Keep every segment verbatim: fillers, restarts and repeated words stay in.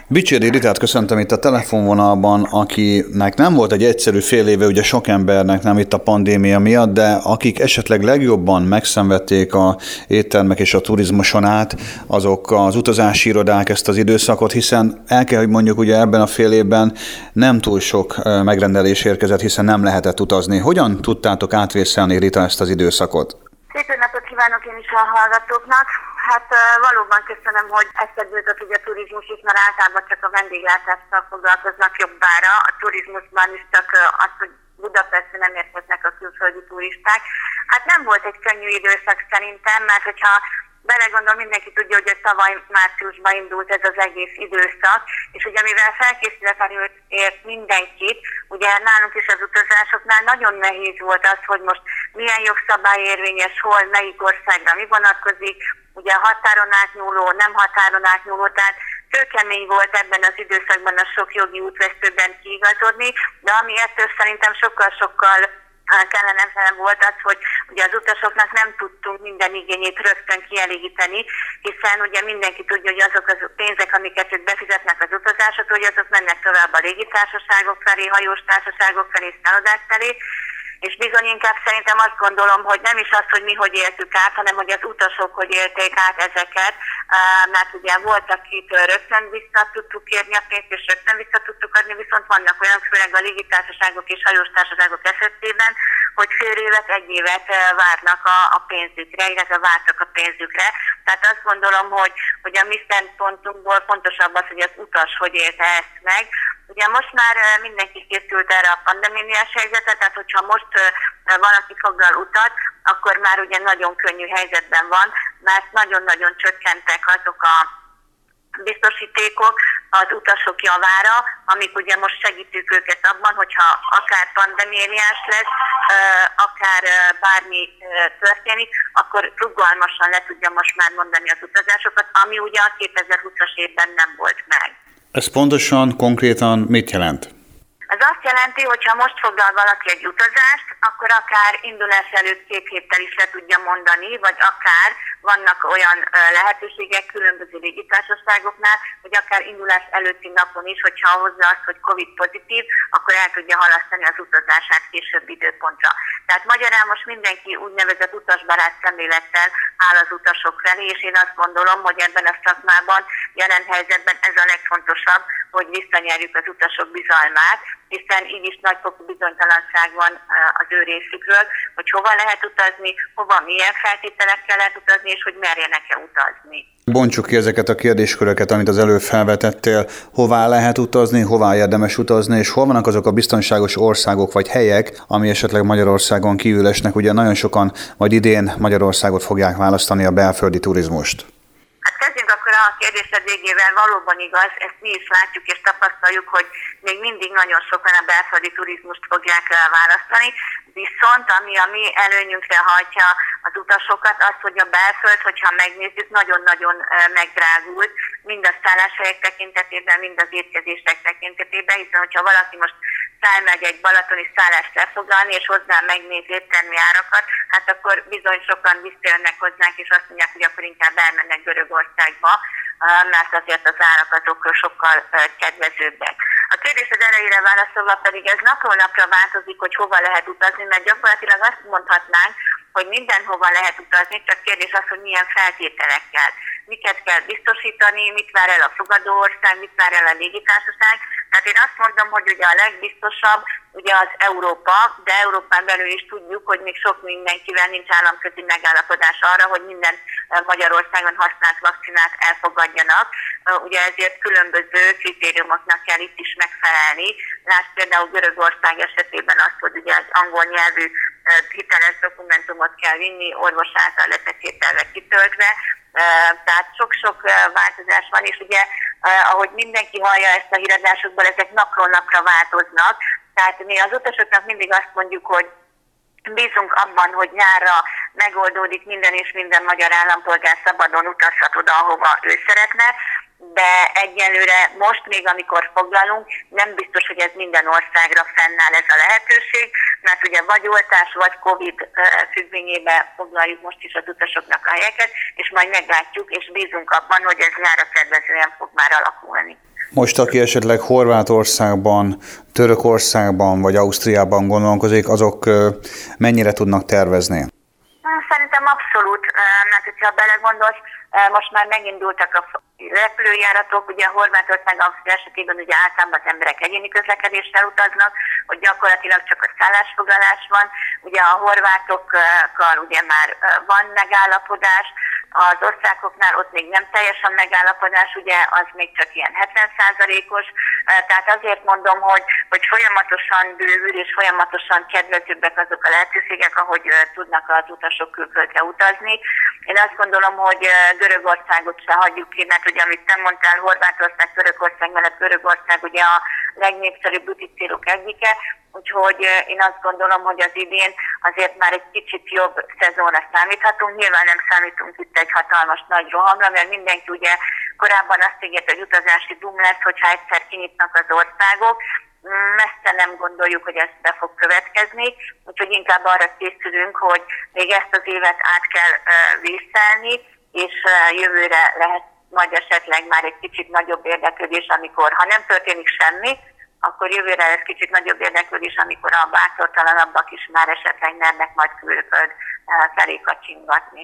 Bicséri Ritát köszöntöm itt a telefonvonalban, akinek nem volt egy egyszerű fél éve, ugye sok embernek nem itt a pandémia miatt, de akik esetleg legjobban megszenvedték a éttermek és a turizmuson át, azok az utazási irodák ezt az időszakot, hiszen el kell, hogy mondjuk ugye ebben a fél évben nem túl sok megrendelés érkezett, hiszen nem lehetett utazni. Hogyan tudtátok átvészelni, Rita, ezt az időszakot? Szép napot kívánok én is a hallgatóknak. Hát valóban köszönöm, hogy eszedőtött ugye a turizmus is, mert általában csak a vendéglátással foglalkoznak jobbára. A turizmusban is csak az, hogy Budapestre nem érkeznek a külföldi turisták. Hát nem volt egy könnyű időszak szerintem, mert hogyha belegondol, mindenki tudja, hogy ez tavaly márciusban indult ez az egész időszak, és ugye mivel felkészületlenül ért mindenkit, ugye nálunk is az utazásoknál nagyon nehéz volt az, hogy most milyen jogszabály érvényes, hol, melyik országra mi vonatkozik, ugye határon átnyúló, nem határon átnyúló, tehát kőkemény volt ebben az időszakban a sok jogi útvesztőben kiigazodni, de ami ettől szerintem sokkal-sokkal kellemetlen volt az, hogy ugye az utasoknak nem tudtunk minden igényét rögtön kielégíteni, hiszen ugye mindenki tudja, hogy azok az pénzek, amiket ők befizetnek az utazások, hogy azok mennek tovább a légitársaságok felé, hajós társaságok felé, szállodák felé, és bizony inkább szerintem azt gondolom, hogy nem is az, hogy mi hogy éltük át, hanem hogy az utasok hogy élték át ezeket, mert ugye volt, akitől rögtön vissza tudtuk kérni a pénzt, és rögtön vissza tudtuk adni, viszont vannak olyan, főleg a légitársaságok és hajós társaságok esetében, hogy fél évet, egy évet várnak a, a pénzükre, illetve vártak a pénzükre. Tehát azt gondolom, hogy, hogy a mi szempontunkból fontosabb az, hogy az utas hogy élte ezt meg. Ugye most már mindenki készült erre a pandémiás helyzetre, tehát hogyha most valaki foglal utat, akkor már ugye nagyon könnyű helyzetben van, mert nagyon-nagyon csökkentek azok a biztosítékok az utasok javára, amik ugye most segítjük őket abban, hogyha akár pandémiás lesz, akár bármi történik, akkor rugalmasan le tudja most már mondani az utazásokat, ami ugye a kétezer-húszas évben nem volt meg. Ez pontosan, konkrétan mit jelent? Ez azt jelenti, hogy ha most foglal valaki egy utazást, akkor akár indulás előtt két héttel is le tudja mondani, vagy akár vannak olyan lehetőségek különböző légitársaságoknál, hogy akár indulás előtti napon is, hogyha hozza azt, hogy Covid pozitív, akkor el tudja halasztani az utazását később időpontra. Tehát magyarán most mindenki úgynevezett utasbarát szemlélettel áll az utasok felé, és én azt gondolom, hogy ebben a szakmában, jelen helyzetben ez a legfontosabb, hogy visszanyerjük az utasok bizalmát, hiszen így is nagyfokú bizonytalanság van az ő részükről, hogy hova lehet utazni, hova milyen feltételekkel lehet utazni, és hogy merjenek-e utazni. Bontsuk ki ezeket a kérdésköröket, amit az előbb felvetettél. Hová lehet utazni, hová érdemes utazni, és hol vannak azok a biztonságos országok vagy helyek, ami esetleg Magyarországon kívül esnek. Ugye nagyon sokan majd idén Magyarországot fogják választani, a belföldi turizmust. Hát kezdjünk akkor a kérdésed végével, valóban igaz, ezt mi is látjuk és tapasztaljuk, hogy még mindig nagyon sokan a belföldi turizmust fogják választani, viszont ami a mi előnyünkre hajtja az utasokat, az, hogy a belföld, hogyha megnézzük, nagyon-nagyon megdrágult, mind a szálláshelyek tekintetében, mind az étkezések tekintetében, hiszen hogyha valaki most felmegy egy balatoni szállást lefoglalni, és hozzá megnézi éttermi árakat, hát akkor bizony sokan visszajönnek hozzánk, és azt mondják, hogy akkor inkább elmennek Görögországba, mert azért az árak azok sokkal kedvezőbbek. A kérdésed erejére válaszolva pedig ez napról napra változik, hogy hova lehet utazni, mert gyakorlatilag azt mondhatnánk, hogy mindenhova lehet utazni, csak kérdés az, hogy milyen feltételekkel. Miket kell biztosítani, mit vár el a fogadó ország, mit vár el a légitársaság. Tehát én azt mondom, hogy ugye a legbiztosabb ugye az Európa, de Európán belül is tudjuk, hogy még sok mindenkivel nincs államközi megállapodás arra, hogy minden Magyarországon használt vakcinát elfogadjanak. Ugye ezért különböző kritériumoknak kell itt is megfelelni. Lásd például Görögország esetében azt, hogy ugye az angol nyelvű hiteles dokumentumot kell vinni, orvos által letetételve kitöltve. Tehát sok-sok változás van, és ugye ahogy mindenki hallja ezt a híradásokból, ezek napról napra változnak. Tehát mi az utasoknak mindig azt mondjuk, hogy bízunk abban, hogy nyárra megoldódik minden, és minden magyar állampolgár szabadon utazhat oda, ahova ő szeretne, de egyelőre most még, amikor foglalunk, nem biztos, hogy ez minden országra fennáll ez a lehetőség, mert ugye vagy oltás, vagy Covid függvényében foglaljuk most is az utasoknak a helyeket, és majd meglátjuk, és bízunk abban, hogy ez nyára kedvezően fog már alakulni. Most, aki esetleg Horvátországban, Törökországban vagy Ausztriában gondolkozik, azok mennyire tudnak tervezni? Szerintem abszolút, mert hogyha belegondolsz, most már megindultak a repülőjáratok, ugye a Horvátország, Ausztria esetében ugye általában az emberek egyéni közlekedéssel utaznak, hogy gyakorlatilag csak a szállásfoglalás van, ugye a horvátokkal ugye már van megállapodás, az osztrákoknál ott még nem teljesen megállapodás, ugye az még csak ilyen hetven százalékos, tehát azért mondom, hogy, hogy folyamatosan bővül és folyamatosan kedvezőbbek azok a lehetőségek, ahogy tudnak az utasok külföldre utazni. Én azt gondolom, hogy Görögországot se hagyjuk ki, mert ugye amit nem mondtál, Horvátország, Törökország mellett Görögország ugye a legnépszerűbb úti célok egyike, úgyhogy én azt gondolom, hogy az idén azért már egy kicsit jobb szezonra számíthatunk. Nyilván nem számítunk itt egy hatalmas nagy rohamra, mert mindenki ugye korábban azt ígért, hogy utazási boom lesz, hogyha egyszer kinyitnak az országok. Messze nem gondoljuk, hogy ez be fog következni, úgyhogy inkább arra készülünk, hogy még ezt az évet át kell vészelni, és jövőre lehet majd esetleg már egy kicsit nagyobb érdeklődés, amikor ha nem történik semmi, akkor jövőre lesz kicsit nagyobb érdeklődés, amikor a bátortalanabbak is már esetleg mernek majd külföld felé kacsingatni.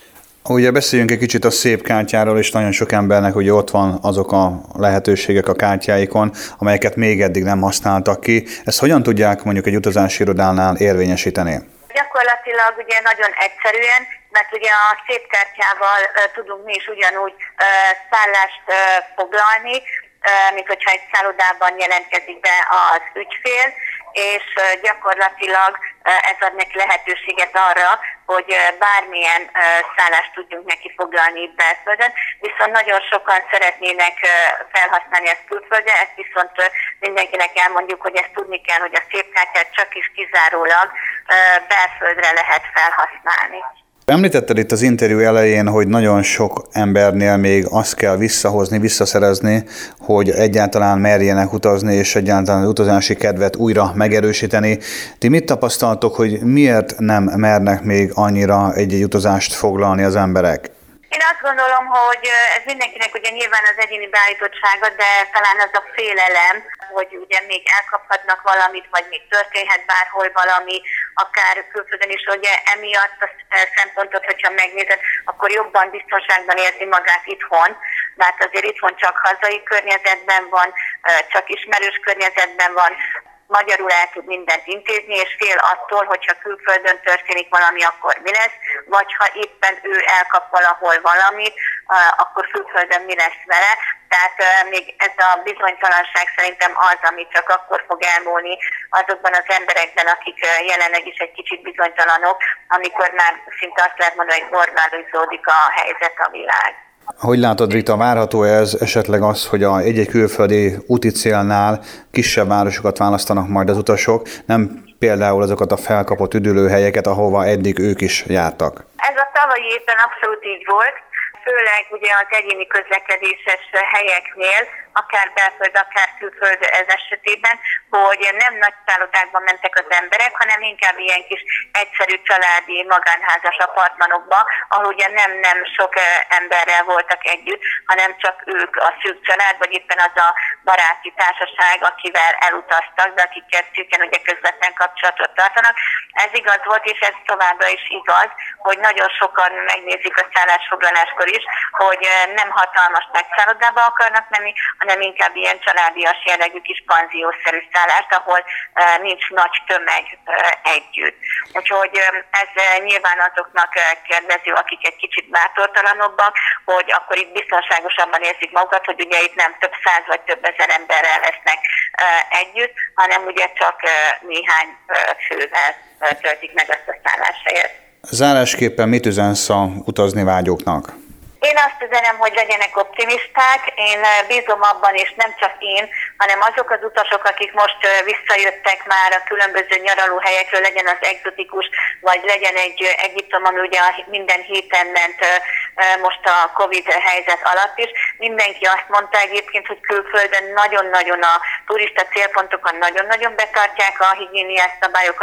Ugye beszéljünk egy kicsit a szép kártyáról, és nagyon sok embernek ugye ott van azok a lehetőségek a kártyáikon, amelyeket még eddig nem használtak ki. Ezt hogyan tudják mondjuk egy utazási irodánál érvényesíteni? Gyakorlatilag ugye nagyon egyszerűen, mert ugye a szép kártyával uh, tudunk mi is ugyanúgy uh, szállást uh, foglalni, uh, mint hogyha egy szállodában jelentkezik be az ügyfél, és uh, gyakorlatilag uh, ez ad neki lehetőséget arra, hogy uh, bármilyen uh, szállást tudjunk neki foglalni itt belföldön, viszont nagyon sokan szeretnének uh, felhasználni ezt külföldre, ezt viszont uh, mindenkinek elmondjuk, hogy ezt tudni kell, hogy a szép kártyát csak is kizárólag uh, belföldre lehet felhasználni. Említetted itt az interjú elején, hogy nagyon sok embernél még azt kell visszahozni, visszaszerezni, hogy egyáltalán merjenek utazni, és egyáltalán az utazási kedvet újra megerősíteni. Ti mit tapasztaltok, hogy miért nem mernek még annyira egy-egy utazást foglalni az emberek? Én azt gondolom, hogy ez mindenkinek ugye nyilván az egyéni beállítottsága, de talán az a félelem, hogy ugye még elkaphatnak valamit, vagy még történhet bárhol valami, akár külföldön is, ugye emiatt a szempontot, hogyha megnézed, akkor jobban biztonságban érzi magát itthon, mert azért itthon csak hazai környezetben van, csak ismerős környezetben van, magyarul el tud mindent intézni, és fél attól, hogyha külföldön történik valami, akkor mi lesz, vagy ha éppen ő elkap valahol valamit, akkor külföldön mi lesz vele. Tehát még ez a bizonytalanság szerintem az, ami csak akkor fog elmúlni azokban az emberekben, akik jelenleg is egy kicsit bizonytalanok, amikor már szinte azt lehet mondani, hogy normalizódik a helyzet, a világ. Hogy látod, Rita, várható ez esetleg az, hogy a egy-egy külföldi úti célnál kisebb városokat választanak majd az utasok, nem például azokat a felkapott üdülőhelyeket, ahova eddig ők is jártak? Ez a tavalyi évben abszolút így volt, főleg ugye az egyéni közlekedéses helyeknél, akár belföld, akár külföld ez esetében, hogy nem nagy szállodákban mentek az emberek, hanem inkább ilyen kis egyszerű családi magánházas apartmanokba, ahol ugye nem, nem sok emberrel voltak együtt, hanem csak ők a szűk család, vagy éppen az a baráti társaság, akivel elutaztak, de akikkel szűken ugye közvetlen kapcsolatot tartanak. Ez igaz volt, és ez továbbra is igaz, hogy nagyon sokan megnézik a szállásfoglaláskor is, hogy nem hatalmas megszállodába akarnak menni, hanem inkább ilyen családias jellegű kis panziószerű szállást, ahol uh, nincs nagy tömeg uh, együtt. Úgyhogy um, ez uh, nyilván azoknak uh, kedvező, akik egy kicsit bátortalanabbak, hogy akkor itt biztonságosabban érzik magukat, hogy ugye itt nem több száz vagy több ezer emberrel lesznek uh, együtt, hanem ugye csak uh, néhány uh, fővel uh, töltik meg azt a szálláshelyet. Zárásképpen mit üzensz a utazni vágyóknak? Én azt üzenem, hogy legyenek optimisták, én bízom abban, és nem csak én, hanem azok az utasok, akik most visszajöttek már a különböző nyaralóhelyekről, legyen az egzotikus, vagy legyen egy Egyiptom, ami ugye minden héten ment most a Covid helyzet alatt is. Mindenki azt mondta egyébként, hogy külföldön nagyon-nagyon a turista célpontokon nagyon-nagyon betartják a higiéniás szabályokat,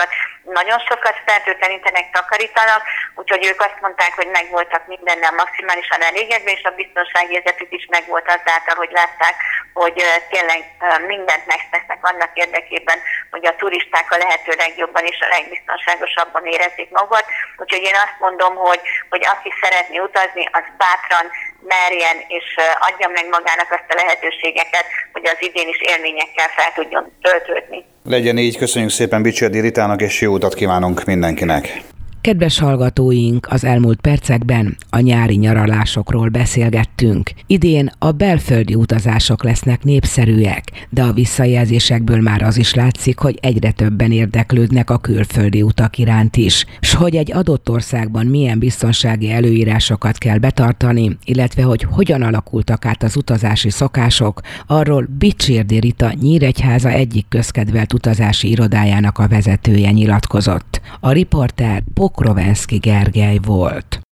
nagyon sokat fertőtlenítenek, takarítanak, úgyhogy ők azt mondták, hogy meg voltak mindennel maximálisan elégedve, és a biztonságérzetük is megvolt azáltal, hogy látták, hogy tényleg mindent megtesznek annak érdekében, hogy a turisták a lehető legjobban és a legbiztonságosabban érezzék magukat. Úgyhogy én azt mondom, hogy, hogy aki szeretné utazni, az bátran merjen és adja meg magának azt a lehetőségeket, hogy az idén is élményekkel fel tudjon töltődni. Legyen így, köszönjük szépen Bicsérdi Ritának, és jó utat kívánunk mindenkinek! Kedves hallgatóink, az elmúlt percekben a nyári nyaralásokról beszélgettünk. Idén a belföldi utazások lesznek népszerűek, de a visszajelzésekből már az is látszik, hogy egyre többen érdeklődnek a külföldi utak iránt is, s hogy egy adott országban milyen biztonsági előírásokat kell betartani, illetve hogy hogyan alakultak át az utazási szokások, arról Bicsérdi Rita Nyíregyháza egyik közkedvelt utazási irodájának a vezetője nyilatkozott. A riporter Pokrovenszky Gergely volt.